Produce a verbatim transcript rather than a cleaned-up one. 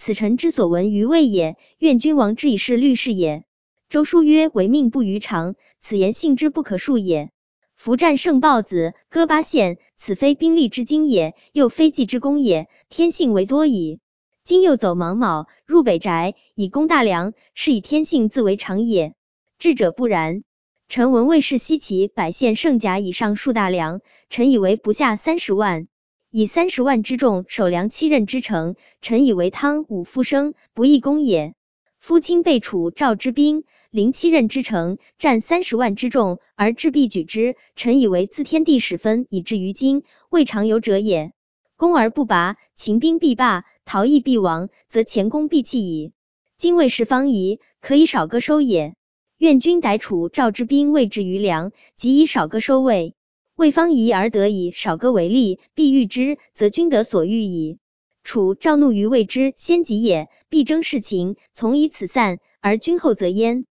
此臣之所闻于魏也，愿君王之以是虑事也。周书曰：唯命不于常，此言信之不可述也。夫战胜豹子，割八县，此非兵力之精也，又非计之功也，天性为多矣。今又走芒卯，入北宅，以攻大梁，是以天性自为常也。智者不然。臣闻魏氏西岐百县胜甲以上数大梁，臣以为不下三十万。以三十万之众守梁七仞之城，臣以为汤武复生，不易攻也。夫卿被楚赵之兵，临七仞之城，战三十万之众，而智必举之，臣以为自天地始分，以至于今，未尝有者也。攻而不拔，秦兵必罢，陶邑必亡，则前功必弃矣。今魏氏方疑，可以少割收也。愿君逮楚赵之兵未至于梁，即以少割收魏。魏方疑而得以少割为利，必欲之，则君得所欲矣。楚赵怒于魏之先急也，必争事情，从以此散，而君后则焉。